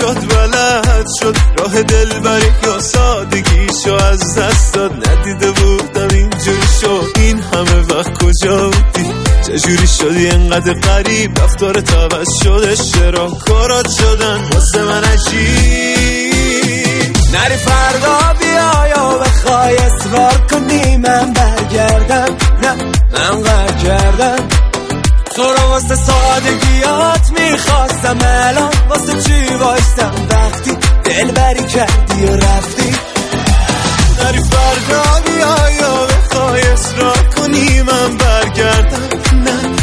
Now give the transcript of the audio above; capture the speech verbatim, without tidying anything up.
شد بلد شد راه دلبری یا سادگیشو از دست داد. ندیده بودم اینجوری شد این همه وقت کجا بودی؟ چجوری شدی انقدر غریب؟ رفتارت عوض شده چرا کارات شدن واسه من عجیب؟ نری فردا بیا یا بخوای اصرار کنی من برگردم، نه من قهر کردم تو رو واسه سادگیات میخواستم، الان واسه چی وایستم وقتی دلبری کردی و رفتی؟ نری فردا بیا یا بخوای اصرار کنی من برگردم، نه